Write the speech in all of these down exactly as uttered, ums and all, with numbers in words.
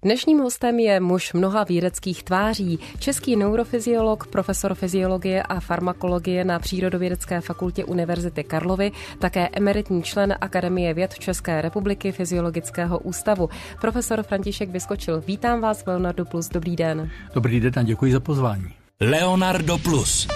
Dnešním hostem je muž mnoha vědeckých tváří, český neurofyziolog, profesor fyziologie a farmakologie na Přírodovědecké fakultě Univerzity Karlovy, také emeritní člen Akademie věd České republiky Fyziologického ústavu. Profesor František Vyskočil, vítám vás v Leonardo Plus, dobrý den. Dobrý den a děkuji za pozvání. Leonardo Plus.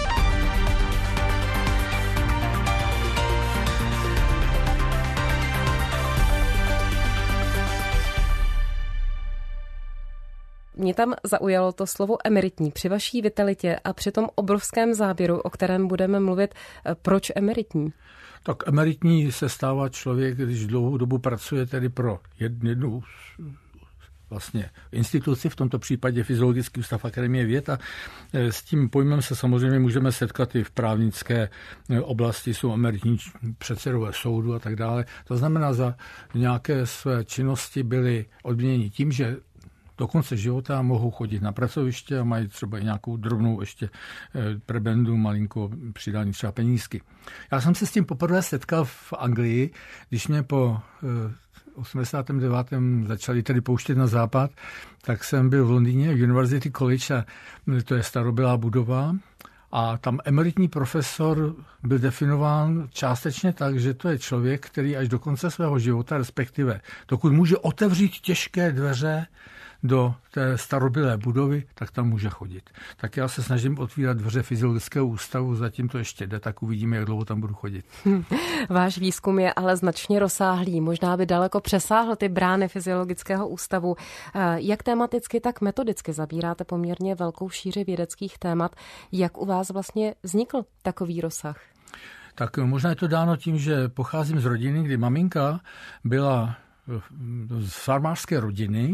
Mě tam zaujalo to slovo emeritní při vaší vitalitě a při tom obrovském záběru, o kterém budeme mluvit. Proč emeritní? Tak emeritní se stává člověk, když dlouhou dobu pracuje tedy pro jednu vlastně instituci, v tomto případě Fyziologický ústav Akademie věd, a s tím pojmem se samozřejmě můžeme setkat i v právnické oblasti, jsou emeritní předsedové soudu a tak dále. To znamená, za nějaké své činnosti byli odměněni tím, že do konce života mohou chodit na pracoviště a mají třeba i nějakou drobnou ještě prebendu, malinko přidání třeba penízky. Já jsem se s tím poprvé setkal v Anglii, když mě po osmdesátém devátém začali tedy pouštět na západ, tak jsem byl v Londýně, v University College, a to je starobylá budova. A tam emeritní profesor byl definován částečně tak, že to je člověk, který až do konce svého života, respektive dokud může otevřít těžké dveře do té starobylé budovy, tak tam může chodit. Tak já se snažím otvírat dveře Fyziologického ústavu, zatím to ještě jde, tak uvidíme, jak dlouho tam budu chodit. Hm. Váš výzkum je ale značně rozsáhlý, možná by daleko přesáhl ty brány Fyziologického ústavu. Jak tematicky, tak metodicky zabíráte poměrně velkou šíři vědeckých témat. Jak u vás vlastně vznikl takový rozsah? Tak možná je to dáno tím, že pocházím z rodiny, kdy maminka byla z farmářské rodiny,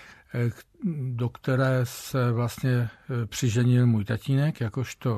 do které se vlastně přiženil můj tatínek jakožto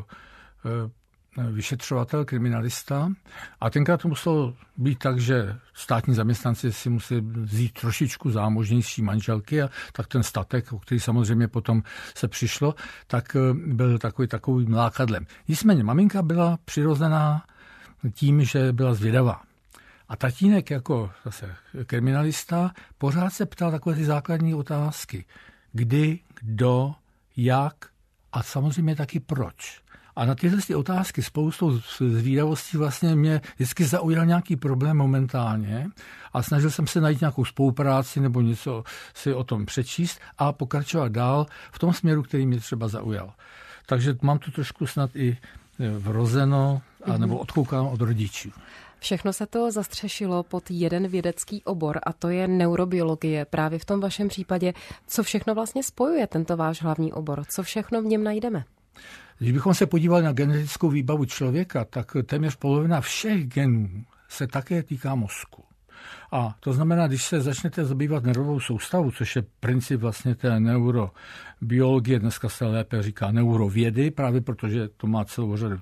vyšetřovatel, kriminalista. A tenkrát to muselo být tak, že státní zaměstnanci si museli vzít trošičku zámožnější manželky, a tak ten statek, o který samozřejmě potom se přišlo, tak byl takový takovým lákadlem. Nicméně maminka byla přirozená tím, že byla zvědavá. A tatínek jako zase kriminalista pořád se ptal takové ty základní otázky. Kdy, kdo, jak a samozřejmě taky proč. A na tyhle ty otázky spolu s tou zvídavostí vlastně mě vždycky zaujal nějaký problém momentálně a snažil jsem se najít nějakou spolupráci nebo něco si o tom přečíst a pokračovat dál v tom směru, který mě třeba zaujal. Takže mám tu trošku snad i vrozeno a nebo odkoukám od rodičů. Všechno se to zastřešilo pod jeden vědecký obor, a to je neurobiologie. Právě v tom vašem případě, co všechno vlastně spojuje tento váš hlavní obor? Co všechno v něm najdeme? Když bychom se podívali na genetickou výbavu člověka, tak téměř polovina všech genů se také týká mozku. A to znamená, když se začnete zabývat nervovou soustavu, což je princip vlastně té neurobiologie, dneska se lépe říká neurovědy, právě protože to má celou řadu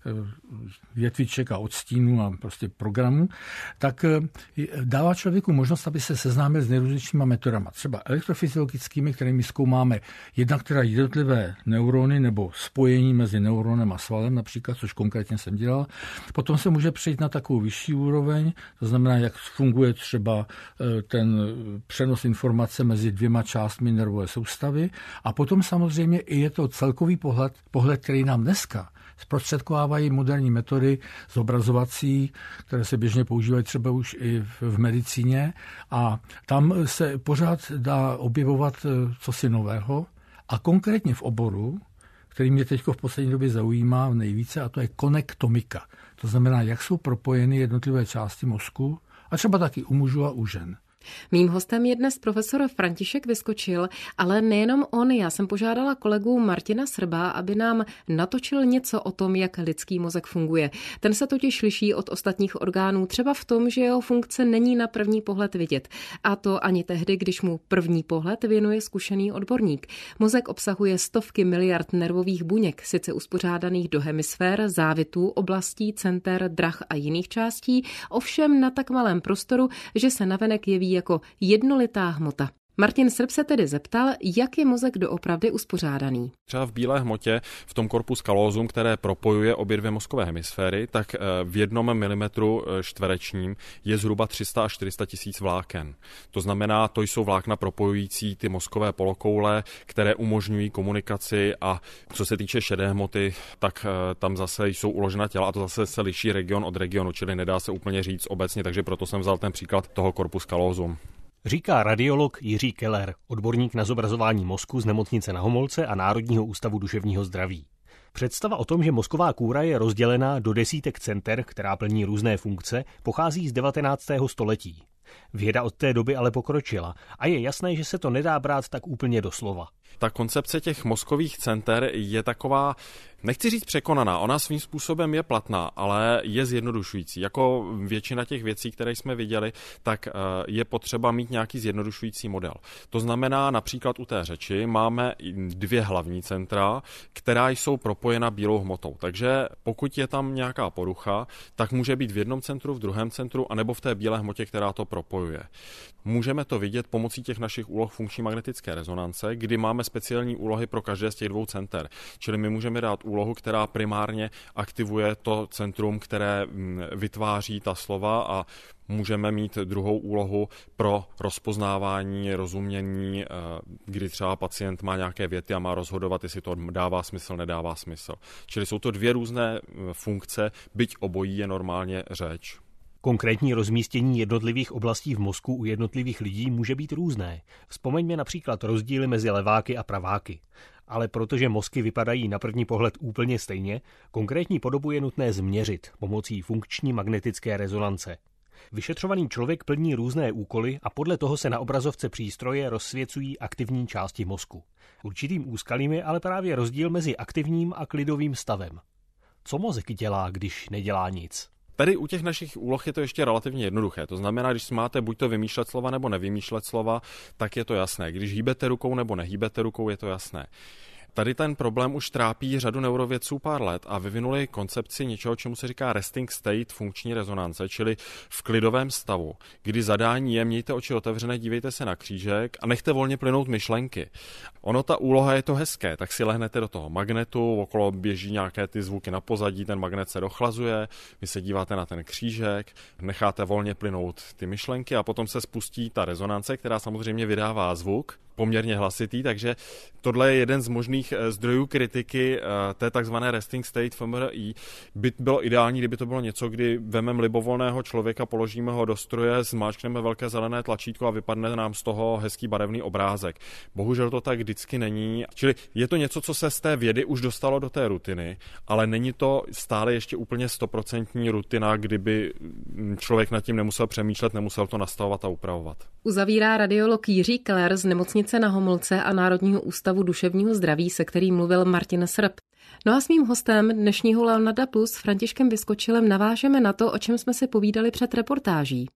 větviček a odstínů a prostě programů, tak dává člověku možnost, aby se seznámil s nejrůznějšíma metodama. Třeba elektrofyziologickými, kterými zkoumáme jednak teda jednotlivé neurony nebo spojení mezi neuronem a svalem například, což konkrétně jsem dělal. Potom se může přejít na takovou vyšší úroveň, to znamená, jak funguje třeba ten přenos informace mezi dvěma částmi nervové soustavy. A potom samozřejmě i je to celkový pohled, pohled, který nám dneska zprostředkovávají moderní metody zobrazovací, které se běžně používají třeba už i v medicíně. A tam se pořád dá objevovat cosi nového. A konkrétně v oboru, který mě teď v poslední době zaujímá nejvíce, a to je konektomika. To znamená, jak jsou propojeny jednotlivé části mozku, a třeba taky u mužů a u žen. Mým hostem je dnes profesor František Vyskočil, ale nejenom on. Já jsem požádala kolegu Martina Srba, aby nám natočil něco o tom, jak lidský mozek funguje. Ten se totiž liší od ostatních orgánů třeba v tom, že jeho funkce není na první pohled vidět. A to ani tehdy, když mu první pohled věnuje zkušený odborník. Mozek obsahuje stovky miliard nervových buněk, sice uspořádaných do hemisfér, závitů, oblastí, center, drah a jiných částí, ovšem na tak malém prostoru, že se navenek jeví jako jednolitá hmota. Martin Srb se tedy zeptal, jak je mozek doopravdy uspořádaný. Třeba v bílé hmotě, v tom corpus callosum, které propojuje obě dvě mozkové hemisféry, tak v jednom milimetru čtverečním je zhruba tři sta až čtyři sta tisíc vláken. To znamená, to jsou vlákna propojující ty mozkové polokoule, které umožňují komunikaci, a co se týče šedé hmoty, tak tam zase jsou uložena těla a to zase se liší region od regionu, čili nedá se úplně říct obecně, takže proto jsem vzal ten příklad toho corpus callosum. Říká radiolog Jiří Keller, odborník na zobrazování mozku z Nemocnice Na Homolce a Národního ústavu duševního zdraví. Představa o tom, že mozková kůra je rozdělená do desítek center, která plní různé funkce, pochází z devatenáctého století. Věda od té doby ale pokročila a je jasné, že se to nedá brát tak úplně doslova. Ta koncepce těch mozkových center je taková, nechci říct překonaná, ona svým způsobem je platná, ale je zjednodušující. Jako většina těch věcí, které jsme viděli, tak je potřeba mít nějaký zjednodušující model. To znamená, například u té řeči máme dvě hlavní centra, která jsou propojena bílou hmotou. Takže pokud je tam nějaká porucha, tak může být v jednom centru, v druhém centru, anebo v té bílé hmotě, která to propojuje. Můžeme to vidět pomocí těch našich úloh funkční magnetické rezonance, kdy máme speciální úlohy pro každé z těch dvou center. Čili my můžeme dát úlohu, která primárně aktivuje to centrum, které vytváří ta slova, a můžeme mít druhou úlohu pro rozpoznávání, rozumění, kdy třeba pacient má nějaké věty a má rozhodovat, jestli to dává smysl, nedává smysl. Čili jsou to dvě různé funkce, byť obojí je normálně řeč. Konkrétní rozmístění jednotlivých oblastí v mozku u jednotlivých lidí může být různé. Vzpomeňme například rozdíly mezi leváky a praváky. Ale protože mozky vypadají na první pohled úplně stejně, konkrétní podobu je nutné změřit pomocí funkční magnetické rezonance. Vyšetřovaný člověk plní různé úkoly a podle toho se na obrazovce přístroje rozsvěcují aktivní části mozku. Určitým úskalím je ale právě rozdíl mezi aktivním a klidovým stavem. Co mozek dělá, když nedělá nic? Tady u těch našich úloh je to ještě relativně jednoduché. To znamená, když máte buď to vymýšlet slova nebo nevymýšlet slova, tak je to jasné. Když hýbete rukou nebo nehýbete rukou, je to jasné. Tady ten problém už trápí řadu neurovědců pár let a vyvinuli koncepci něčeho, čemu se říká resting state funkční rezonance, čili v klidovém stavu, kdy zadání je: mějte oči otevřené, dívejte se na křížek a nechte volně plynout myšlenky. Ono, ta úloha je to hezké, tak si lehnete do toho magnetu, okolo běží nějaké ty zvuky na pozadí, ten magnet se dochlazuje, vy se díváte na ten křížek, necháte volně plynout ty myšlenky a potom se spustí ta rezonance, která samozřejmě vydává zvuk, poměrně hlasitý, takže tohle je jeden z možných zdrojů kritiky té takzvané resting state F M R I. By bylo ideální, kdyby to bylo něco, kdy vememe libovolného člověka, položíme ho do stroje, zmáčkneme velké zelené tlačítko a vypadne nám z toho hezký barevný obrázek. Bohužel to tak vždycky není. Čili je to něco, co se z té vědy už dostalo do té rutiny, ale není to stále ještě úplně stoprocentní rutina, kdyby člověk nad tím nemusel přemýšlet, nemusel to nastavovat a upravovat. Uzavírá radiolog Jiří Keller z Nemocnice Na Homolce a Národního ústavu duševního zdraví, se kterým mluvil Martin Srb. No a s mým hostem dnešního Leonarda Plus, Františkem Vyskočilem, navážeme na to, o čem jsme si povídali před reportáží.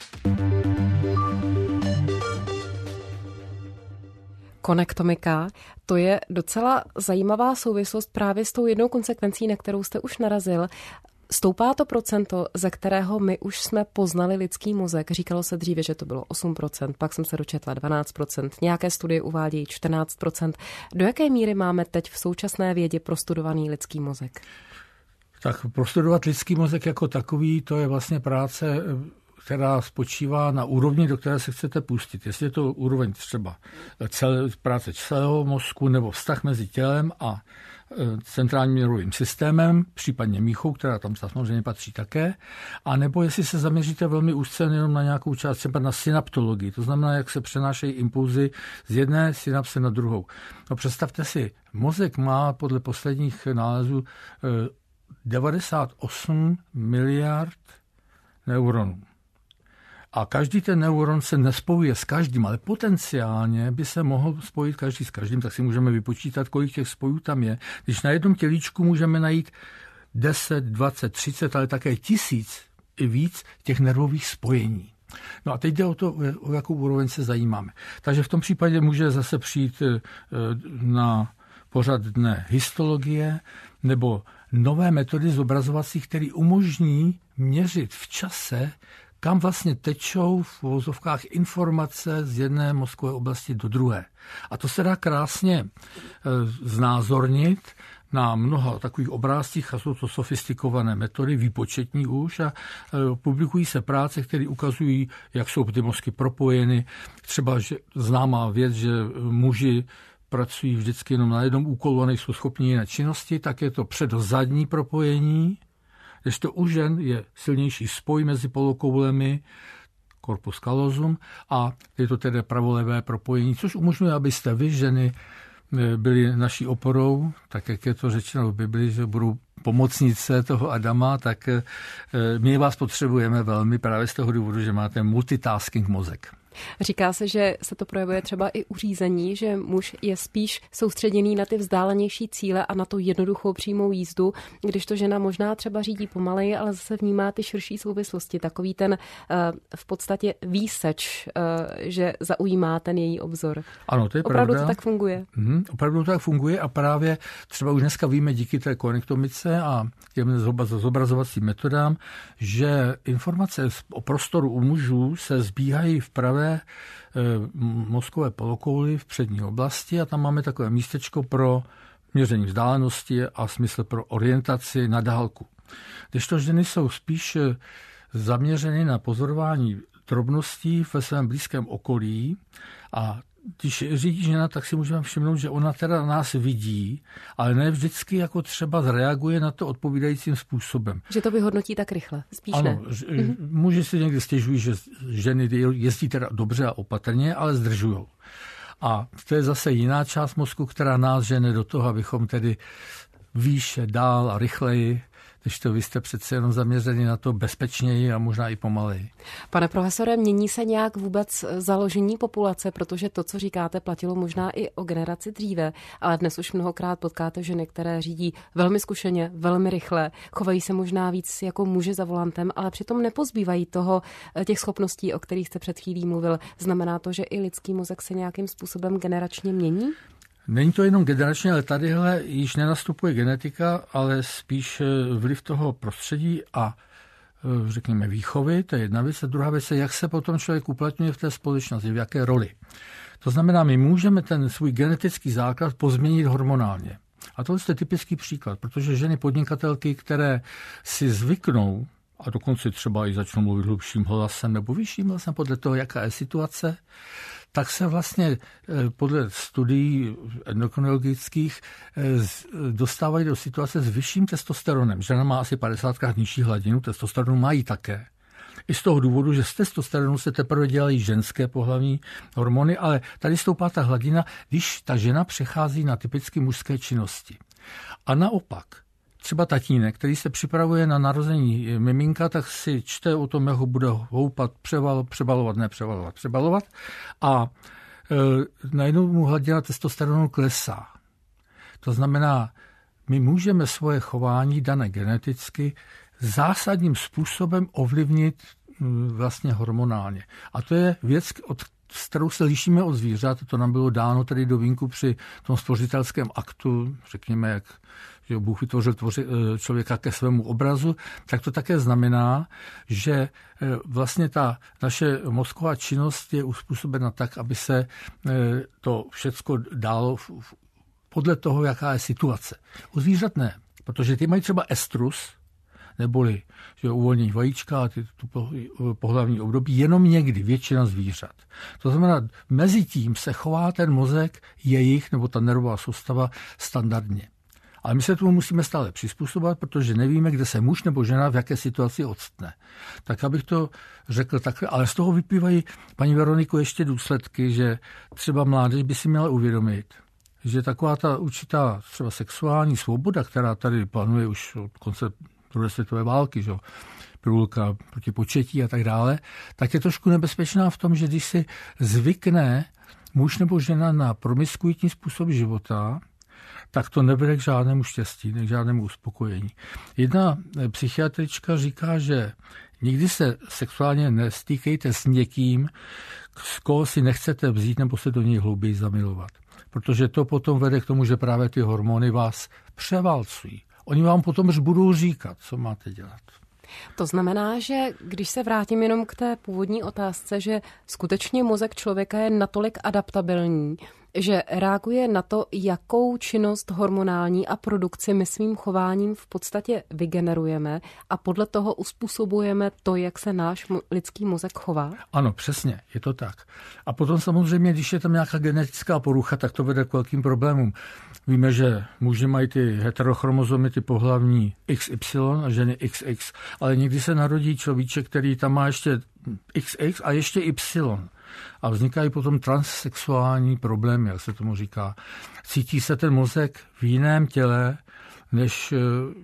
Konektomika, to je docela zajímavá souvislost právě s tou jednou konsekvencí, na kterou jste už narazil. Stoupá to procento, ze kterého my už jsme poznali lidský mozek. Říkalo se dříve, že to bylo osm procent, pak jsem se dočetla dvanáct procent, nějaké studie uvádějí čtrnáct procent. Do jaké míry máme teď v současné vědě prostudovaný lidský mozek? Tak prostudovat lidský mozek jako takový, to je vlastně práce, která spočívá na úrovni, do které se chcete pustit. Jestli je to úroveň třeba celé, práce celého mozku nebo vztah mezi tělem a centrálním nervovým systémem, případně míchou, která tam samozřejmě patří také, a nebo jestli se zaměříte velmi úzce jenom na nějakou část, třeba na synaptologii, to znamená, jak se přenášejí impulzy z jedné synapse na druhou. No, představte si, mozek má podle posledních nálezů devadesát osm miliard neuronů. A každý ten neuron se nespojuje s každým, ale potenciálně by se mohl spojit každý s každým, tak si můžeme vypočítat, kolik těch spojů tam je. Když na jednom tělíčku můžeme najít deset, dvacet, třicet, ale také tisíc i víc těch nervových spojení. No a teď jde o to, o jakou úroveň se zajímáme. Takže v tom případě může zase přijít na pořad dne histologie nebo nové metody zobrazovací, které umožní měřit v čase kam vlastně tečou v uvozovkách informace z jedné mozkové oblasti do druhé. A to se dá krásně znázornit na mnoha takových obrázcích a jsou to sofistikované metody, výpočetní už a publikují se práce, které ukazují, jak jsou ty mozky propojeny. Třeba že známá věc, že muži pracují vždycky jenom na jednom úkolu a nejsou schopni jiné činnosti, tak je to předozadní propojení, kdežto u žen je silnější spoj mezi polokoulemi, corpus callosum, a je to tedy pravolevé propojení, což umožňuje, abyste vy, ženy, byli naší oporou, tak jak je to řečeno v Bibli, že budou pomocnice toho Adama, tak my vás potřebujeme velmi právě z toho důvodu, že máte multitasking mozek. Říká se, že se to projevuje třeba i u řízení, že muž je spíš soustředěný na ty vzdálenější cíle a na tu jednoduchou přímou jízdu, když to žena možná třeba řídí pomaleji, ale zase vnímá ty širší souvislosti. Takový ten v podstatě výseč, že zaujímá ten její obzor. Ano, to je opravdu pravda. to tak funguje. Mhm, opravdu to tak funguje a právě třeba už dneska víme díky té konektomice a těm zobrazovacím metodám, že informace o prostoru u mužů se zbíhají v pravé mozkové polokouli v přední oblasti a tam máme takové místečko pro měření vzdálenosti a smysl pro orientaci na dálku. Kdežto ženy jsou spíš zaměřeny na pozorování drobností ve svém blízkém okolí a když řídí žena, tak si můžeme všimnout, že ona teda nás vidí, ale ne vždycky jako třeba zreaguje na to odpovídajícím způsobem. Že to vyhodnotí tak rychle, spíš ano, ne. Ano, muži si někdy stěžují, že ženy jezdí teda dobře a opatrně, ale zdržujou. A to je zase jiná část mozku, která nás žene do toho, abychom tedy výše, dál a rychleji, když to vy jste přece jenom zaměřeni na to bezpečněji a možná i pomaleji. Pane profesore, mění se nějak vůbec založení populace, protože to, co říkáte, platilo možná i o generaci dříve, ale dnes už mnohokrát potkáte ženy, které řídí velmi zkušeně, velmi rychle, chovají se možná víc jako muži za volantem, ale přitom nepozbývají toho těch schopností, o kterých jste před chvílí mluvil. Znamená to, že i lidský mozek se nějakým způsobem generačně mění? Není to jenom generačně, ale tadyhle již nenastupuje genetika, ale spíš vliv toho prostředí a řekněme výchovy, to je jedna věc. A druhá věc je, jak se potom člověk uplatňuje v té společnosti, v jaké roli. To znamená, my můžeme ten svůj genetický základ pozměnit hormonálně. A to je typický příklad, protože ženy podnikatelky, které si zvyknou, a dokonce třeba i začnou mluvit hlubším hlasem nebo vyšším hlasem podle toho, jaká je situace, tak se vlastně podle studií endokrinologických dostávají do situace s vyšším testosteronem. Žena má asi padesátkrát nižší hladinu, testosteronu mají také. I z toho důvodu, že z testosteronu se teprve dělají ženské pohlavní hormony, ale tady stoupá ta hladina, když ta žena přechází na typicky mužské činnosti. A naopak, třeba tatínek, který se připravuje na narození miminka, tak si čte o tom, jak ho bude houpat, převal, přebalovat, ne převalovat, přebalovat. A e, najednou mu hladina testosteronu klesá. To znamená, my můžeme svoje chování dané geneticky zásadním způsobem ovlivnit vlastně hormonálně. A to je věc, od s kterou se lišíme od zvířat. To nám bylo dáno tedy do vínku při tom stvořitelském aktu, řekněme, jak že Bůh vytvořil tvoři, člověka ke svému obrazu, tak to také znamená, že vlastně ta naše mozková činnost je uspůsobena tak, aby se to všecko dálo podle toho, jaká je situace. U zvířat ne, protože ty mají třeba estrus, neboli že uvolnění vajíčka a ty, tu pohlavní období jenom někdy, většina zvířat. To znamená, mezi tím se chová ten mozek jejich nebo ta nervová soustava standardně. Ale my se tomu musíme stále přizpůsobovat, protože nevíme, kde se muž nebo žena v jaké situaci odstne. Tak abych to řekl takhle, ale z toho vyplývají, paní Veroniko, ještě důsledky, že třeba mládež by si měla uvědomit, že taková ta určitá třeba sexuální svoboda, která tady panuje už od konce druhé světové války, že? Průlka proti početí a tak dále, tak je trošku nebezpečná v tom, že když si zvykne muž nebo žena na promiskuitní způsob života, tak to nevede k žádnému štěstí, k žádnému uspokojení. Jedna psychiatrička říká, že nikdy se sexuálně nestýkejte s někým, z koho si nechcete vzít nebo se do něj hlouběji zamilovat. Protože to potom vede k tomu, že právě ty hormony vás převálcují. Oni vám potom už budou říkat, co máte dělat. To znamená, že když se vrátím jenom k té původní otázce, že skutečně mozek člověka je natolik adaptabilní, že reaguje na to, jakou činnost hormonální a produkci my svým chováním v podstatě vygenerujeme a podle toho uspůsobujeme to, jak se náš lidský mozek chová? Ano, přesně, je to tak. A potom samozřejmě, když je tam nějaká genetická porucha, tak to vede k velkým problémům. Víme, že muži mají ty heterochromozomy, ty pohlavní X Y a ženy X X, ale někdy se narodí človíček, který tam má ještě X X a ještě Y. A vznikají potom transsexuální problémy, jak se tomu říká. Cítí se ten mozek v jiném těle, než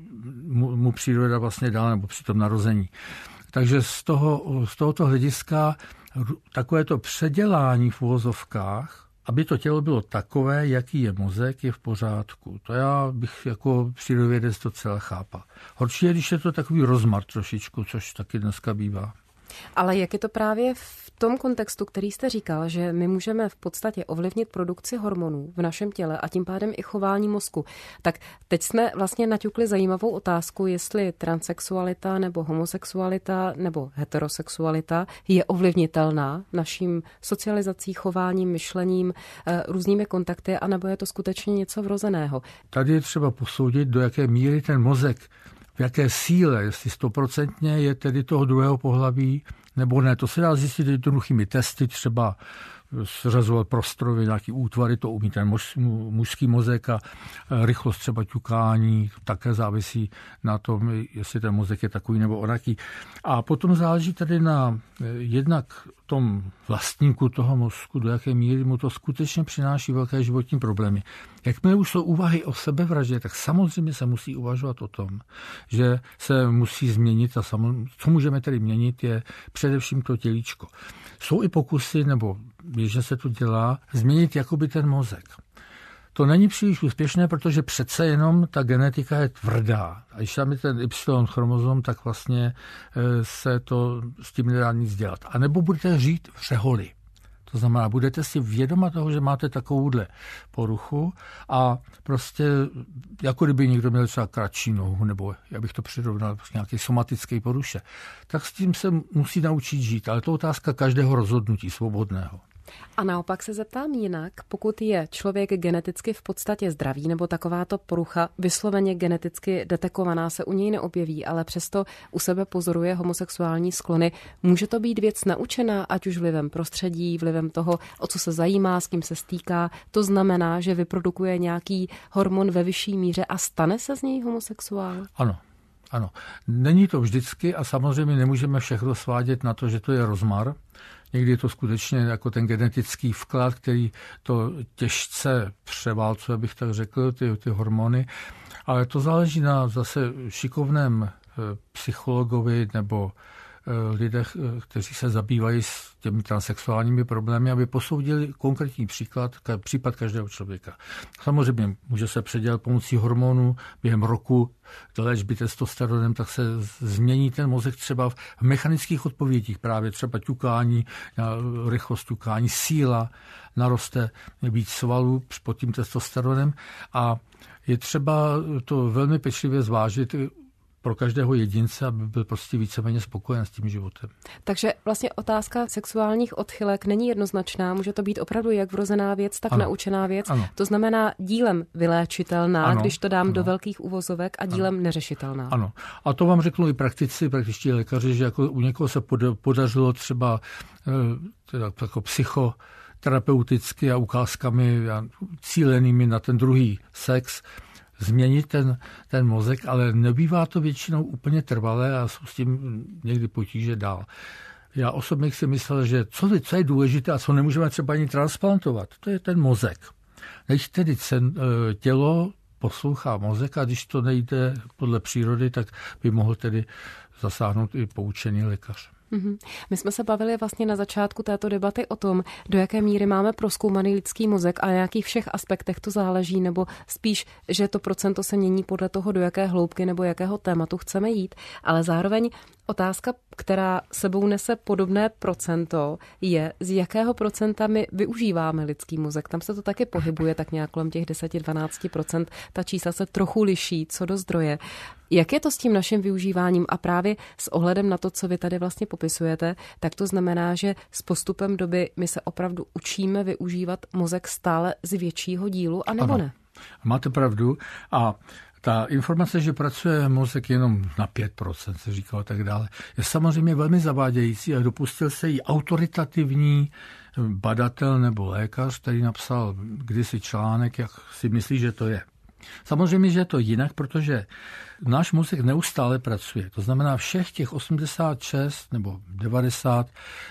mu, mu příroda vlastně dala, nebo při tom narození. Takže z, toho, z tohoto hlediska takovéto předělání v uvozovkách, aby to tělo bylo takové, jaký je mozek, je v pořádku. To já bych jako přírodovědec docela chápal. Horší je, když je to takový rozmar trošičku, což taky dneska bývá. Ale jak je to právě v tom kontextu, který jste říkal, že my můžeme v podstatě ovlivnit produkci hormonů v našem těle a tím pádem i chování mozku. Tak teď jsme vlastně naťukli zajímavou otázku, jestli transsexualita nebo homosexualita nebo heterosexualita je ovlivnitelná naším socializací, chováním, myšlením, různými kontakty, anebo je to skutečně něco vrozeného. Tady je třeba posoudit, do jaké míry ten mozek, v jaké síle, jestli stoprocentně je tedy toho druhého pohlaví, nebo ne. To se dá zjistit jednoduchými testy, třeba sřazovat prostorově nějaký útvary, to umí ten muž, mužský mozek a rychlost třeba ťukání, také závisí na tom, jestli ten mozek je takový nebo onaký. A potom záleží tady na jednak tom vlastníku toho mozku, do jaké míry mu to skutečně přináší velké životní problémy. Jakmile už jsou úvahy o sebevraždě, tak samozřejmě se musí uvažovat o tom, že se musí změnit a samozřejmě, co můžeme tedy měnit, je především to tělíčko. Jsou i pokusy, nebo běžně se to dělá, změnit jakoby ten mozek. To není příliš úspěšné, protože přece jenom ta genetika je tvrdá. A když tam je ten Y-chromozom, tak vlastně se to s tím nedá nic dělat. A nebo budete žít v řeholi. To znamená, budete si vědoma toho, že máte takovouhle poruchu a prostě jako kdyby někdo měl třeba kratší nohu, nebo já bych to přirovnal k nějaké somatické poruše, tak s tím se musí naučit žít. Ale to je otázka každého rozhodnutí svobodného. A naopak se zeptám jinak, pokud je člověk geneticky v podstatě zdravý, nebo takováto porucha vysloveně geneticky detekovaná se u něj neobjeví, ale přesto u sebe pozoruje homosexuální sklony, může to být věc naučená, ať už vlivem prostředí, vlivem toho, o co se zajímá, s kým se stýká. To znamená, že vyprodukuje nějaký hormon ve vyšší míře a stane se z něj homosexuál? Ano. Ano, není to vždycky a samozřejmě nemůžeme všechno svádět na to, že to je rozmar. Někdy je to skutečně jako ten genetický vklad, který to těžce převálcuje, bych tak řekl, ty, ty hormony. Ale to záleží na zase šikovném psychologovi nebo lidech, kteří se zabývají s těmi transsexuálními problémy, aby posoudili konkrétní příklad, případ každého člověka. Samozřejmě může se předělat pomocí hormonů během roku do léčby testosteronem, tak se změní ten mozek třeba v mechanických odpovědích, právě třeba ťukání, rychlost ťukání, síla, naroste víc svalů pod tím testosteronem a je třeba to velmi pečlivě zvážit pro každého jedince, aby byl prostě víceméně spokojen s tím životem. Takže vlastně otázka sexuálních odchylek není jednoznačná, může to být opravdu jak vrozená věc, tak ano. naučená věc. Ano. To znamená dílem vyléčitelná, ano. když to dám ano. do velkých uvozovek a dílem ano. neřešitelná. Ano. A to vám řeknou i praktici, praktičtí lékaři, že jako u někoho se podařilo třeba teda jako psycho terapeuticky a ukázkami a cílenými na ten druhý sex změnit ten, ten mozek, ale nebývá to většinou úplně trvalé a jsou s tím někdy potíže dál. Já osobně si myslel, že co, co je důležité a co nemůžeme třeba ani transplantovat, to je ten mozek. Když tedy cen, tělo poslouchá mozek a když to nejde podle přírody, tak by mohl tedy zasáhnout i poučený lékař. Mm-hmm. My jsme se bavili vlastně na začátku této debaty o tom, do jaké míry máme prozkoumaný lidský mozek a na jakých všech aspektech to záleží, nebo spíš, že to procento se mění podle toho, do jaké hloubky nebo jakého tématu chceme jít. Ale zároveň Otázka, která sebou nese podobné procento, je, z jakého procenta my využíváme lidský mozek. Tam se to taky pohybuje tak nějak kolem těch deset až dvanáct procent. Ta čísla se trochu liší co do zdroje. Jak je to s tím naším využíváním a právě s ohledem na to, co vy tady vlastně popisujete, tak to znamená, že s postupem doby my se opravdu učíme využívat mozek stále z většího dílu, anebo ano, ne? Máte pravdu a ta informace, že pracuje mozek jenom na pět procent, se říkalo tak dále, je samozřejmě velmi zavádějící a dopustil se jí autoritativní badatel nebo lékař, který napsal kdysi článek, jak si myslí, že to je. Samozřejmě, že je to jinak, protože náš mozek neustále pracuje. To znamená, všech těch osmdesát šest nebo devadesát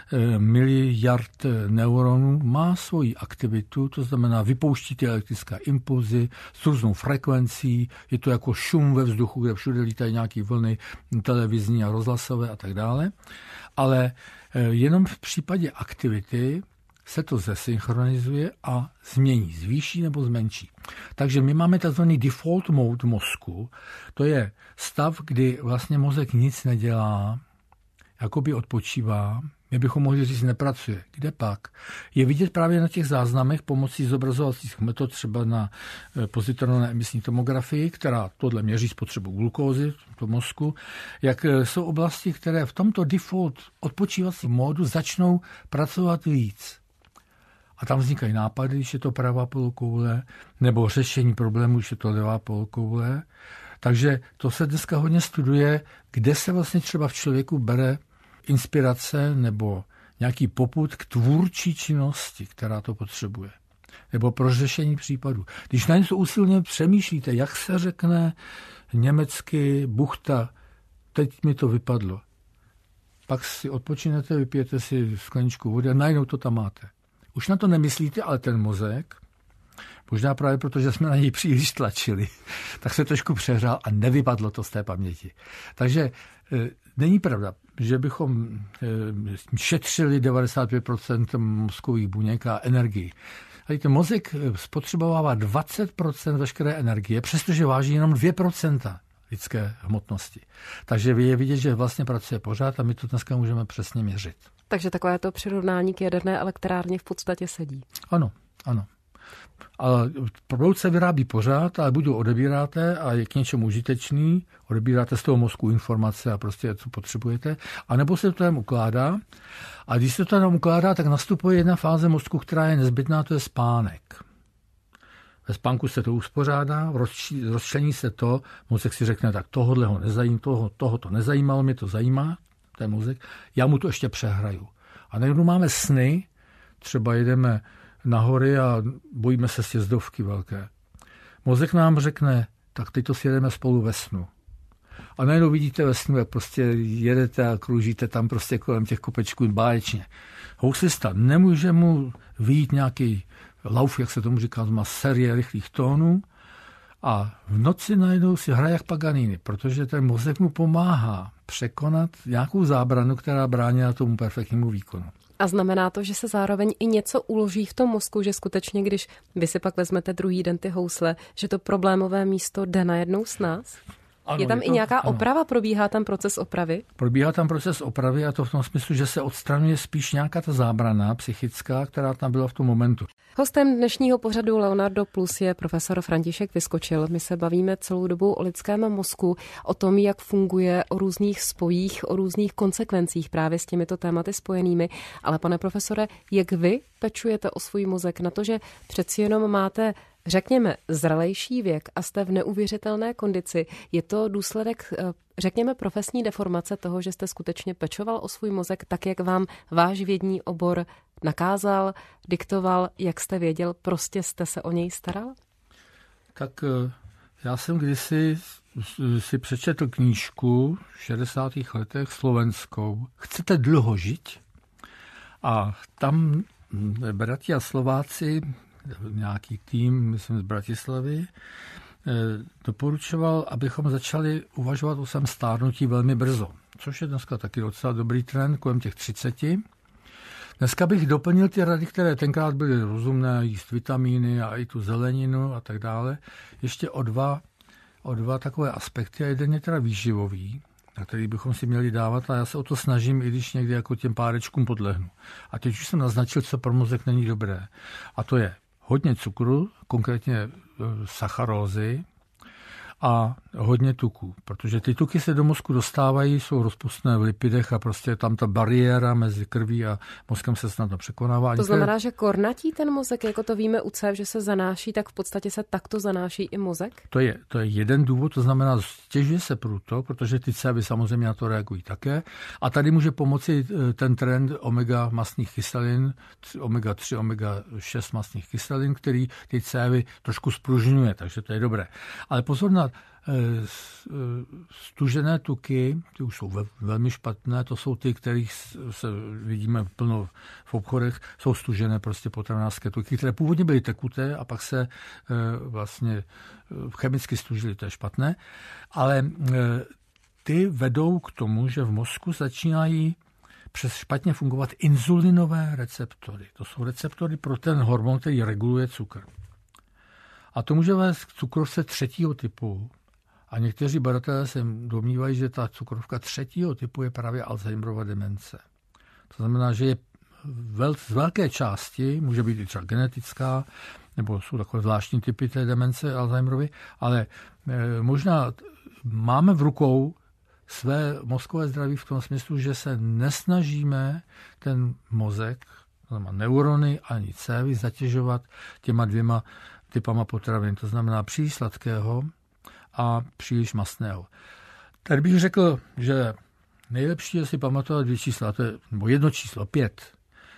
miliard neuronů má svoji aktivitu, to znamená, vypouští ty elektrické impulzy s různou frekvencí, je to jako šum ve vzduchu, kde všude lítají nějaké vlny televizní a rozhlasové a tak dále. Ale jenom v případě aktivity se to zesynchronizuje a změní, zvýší nebo zmenší. Takže my máme tzv. Default mode mozku, to je stav, kdy vlastně mozek nic nedělá, jakoby odpočívá, my bychom mohli říct, nepracuje. Kde pak? Je vidět právě na těch záznamech pomocí zobrazovacích metod, třeba na pozitronové emisní tomografii, která tohle měří spotřebu glukózy v mozku, jak jsou oblasti, které v tomto default odpočívacím módu začnou pracovat víc. A tam vznikají nápady, když je to pravá polokoule, nebo řešení problémů, když je to levá polokoule. Takže to se dneska hodně studuje, kde se vlastně třeba v člověku bere inspirace nebo nějaký popud k tvůrčí činnosti, která to potřebuje. Nebo pro řešení případů. Když na něco úsilně přemýšlíte, jak se řekne německy buchta, teď mi to vypadlo. Pak si odpočinete, vypijete si skleničku vody a najednou to tam máte. Už na to nemyslíte, ale ten mozek, možná právě proto, že jsme na něj příliš tlačili, tak se trošku přehrál a nevypadlo to z té paměti. Takže e, není pravda, že bychom e, šetřili devadesát pět procent mozkových buněk a energii. Ale ten mozek spotřebovává dvacet procent veškeré energie, přestože váží jenom dvě procenta lidské hmotnosti. Takže je vidět, že vlastně pracuje pořád a my to dneska můžeme přesně měřit. Takže takové to přirovnání k jaderné elektrárně v podstatě sedí. Ano, ano. Ale proud se vyrábí pořád, ale buď ho odebíráte a je k něčemu užitečný, odebíráte z toho mozku informace a prostě co potřebujete, anebo se to tam ukládá. A když se to tam ukládá, tak nastupuje jedna fáze mozku, která je nezbytná, to je spánek. Ve spánku se to uspořádá, rozčlení se to, mozek si řekne, tak tohohle ho nezajímá, toho, toho to nezajímalo, mě to zajímá, ten mozek, já mu to ještě přehraju. A najednou máme sny, třeba jedeme na hory a bojíme se sjezdovky velké. Mozek nám řekne, tak teď to si jedeme spolu ve snu. A najednou vidíte ve snu, jak prostě jedete a kružíte tam prostě kolem těch kopečků báječně. Houslista nemůže mu vyjít nějaký lauf, jak se tomu říká, má série rychlých tónů a v noci najednou si hraje jak Paganini, protože ten mozek mu pomáhá překonat nějakou zábranu, která bránila tomu perfektnímu výkonu. A znamená to, že se zároveň i něco uloží v tom mozku, že skutečně, když vy si pak vezmete druhý den ty housle, že to problémové místo jde najednou s nás? Ano, je tam je to, i nějaká ano. oprava? Probíhá tam proces opravy? Probíhá tam proces opravy a to v tom smyslu, že se odstraňuje spíš nějaká ta zábrana psychická, která tam byla v tom momentu. Hostem dnešního pořadu Leonardo Plus je profesor František Vyskočil. My se bavíme celou dobu o lidském mozku, o tom, jak funguje, o různých spojích, o různých konsekvencích právě s těmito tématy spojenými. Ale pane profesore, jak vy pečujete o svůj mozek na to, že přeci jenom máte, řekněme, zralejší věk a jste v neuvěřitelné kondici? Je to důsledek, řekněme, profesní deformace toho, že jste skutečně pečoval o svůj mozek tak, jak vám váš vědní obor nakázal, diktoval, jak jste věděl, prostě jste se o něj staral? Tak já jsem kdysi si přečetl knížku v šedesátých letech slovenskou Chcete dlouho žít? A tam bratia Slováci, nějaký tým, myslím z Bratislavy, doporučoval, abychom začali uvažovat o svém stárnutí velmi brzo, což je dneska taky docela dobrý trend, kolem těch třiceti. Dneska bych doplnil ty rady, které tenkrát byly rozumné, jíst vitamíny a i tu zeleninu a tak dále, ještě o dva, o dva takové aspekty. A jeden je teda výživový, na který bychom si měli dávat, a já se o to snažím, i když někdy jako těm párečkům podlehnu. A teď už jsem naznačil, co pro mozek není dobré. A to je hodně cukru, konkrétně sacharózy, a hodně tuků, protože ty tuky se do mozku dostávají, jsou rozpustné v lipidech a prostě tam ta bariéra mezi krví a mozkem se snadno překonává. To znamená, že kornatí ten mozek, jako to víme u cév, že se zanáší, tak v podstatě se takto zanáší i mozek? To je, to je jeden důvod, to znamená, stěžuje se průtok, protože ty cévy samozřejmě na to reagují také. A tady může pomoci ten trend omega mastných kyselin, omega tři, omega šest mastných kyselin, který ty cévy trošku spružňuje, takže to je dobré. Ale pozor na stužené tuky, ty už jsou velmi špatné, to jsou ty, kterých se vidíme plno v obchodech, jsou stužené prostě potravinářské tuky, které původně byly tekuté a pak se vlastně chemicky stužily, to je špatné, ale ty vedou k tomu, že v mozku začínají přes špatně fungovat inzulinové receptory. To jsou receptory pro ten hormon, který reguluje cukr. A to může vést k cukrovce třetího typu. A někteří badatelé se domnívají, že ta cukrovka třetího typu je právě Alzheimerova demence. To znamená, že je vel, z velké části, může být i třeba genetická, nebo jsou takové zvláštní typy té demence Alzheimerovy, ale e, možná máme v rukou své mozkové zdraví v tom smyslu, že se nesnažíme ten mozek, to znamená neurony ani cévy, zatěžovat těma dvěma typama potravin, to znamená příliš sladkého a příliš mastného. Tady bych řekl, že nejlepší je si pamatovat dvě čísla, to je, nebo jedno číslo, pět.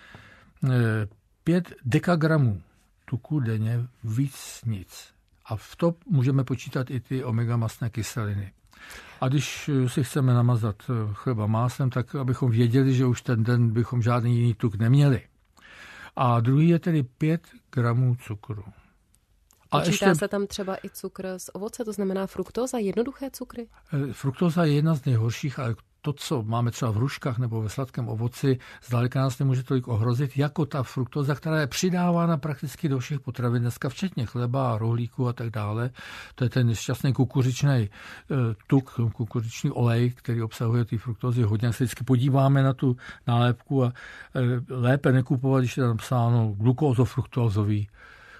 Pět dekagramů tuku denně, víc nic. A v to můžeme počítat i ty omega mastné kyseliny. A když si chceme namazat chleba máslem, tak abychom věděli, že už ten den bychom žádný jiný tuk neměli. A druhý je tedy pět gramů cukru. A počítá ještě se tam třeba i cukr z ovoce, to znamená fruktóza, jednoduché cukry? Fruktóza je jedna z nejhorších, ale to, co máme třeba v hruškách nebo ve sladkém ovoci, zdaleka nás nemůže tolik ohrozit, jako ta fruktóza, která je přidávána prakticky do všech potravin dneska, včetně chleba a rohlíku a tak dále. To je ten nešťastný kukuřičný tuk, kukuřičný olej, který obsahuje ty fruktózy hodně. Jak se vždycky podíváme na tu nálepku a lépe nekupovat, když je tam napsáno glukózofruktózový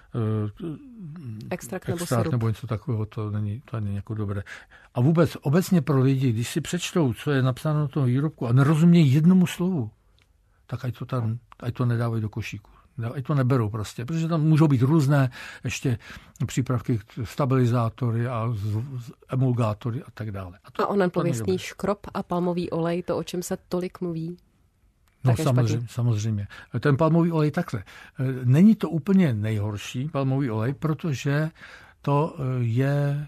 extrakt nebo extrakt sirup. Nebo něco takového, to není, to není jako dobré. A vůbec obecně pro lidi, když si přečtou, co je napsáno na tom výrobku a nerozumějí jednomu slovu, tak ať to tam, ať to nedávají do košíku. Ať to neberou prostě, protože tam můžou být různé ještě přípravky, stabilizátory a emulgátory a tak dále. A, to, a onen pověstný škrob a palmový olej, to, o čem se tolik mluví. No samozřejmě, samozřejmě. Ten palmový olej takhle. Není to úplně nejhorší palmový olej, protože to je